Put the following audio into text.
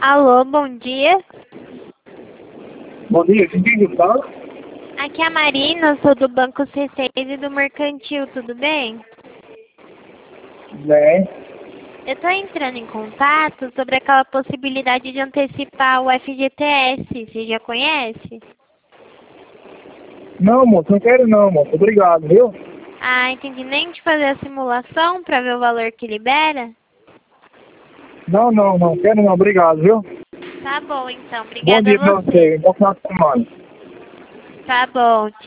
Alô, bom dia. Bom dia, quem que fala? Aqui é a Marina, eu sou do Banco C6 e do Mercantil, tudo bem? Bem. Eu tô entrando em contato sobre aquela possibilidade de antecipar o FGTS, você já conhece? Não, moço, não quero não, moço. Obrigado, viu? Ah, entendi. Nem de fazer a simulação para ver o valor que libera? Não, quero não, obrigado, viu? Tá bom, então. Bom Obrigada a dia pra você. você, bom final de semana. Tá bom.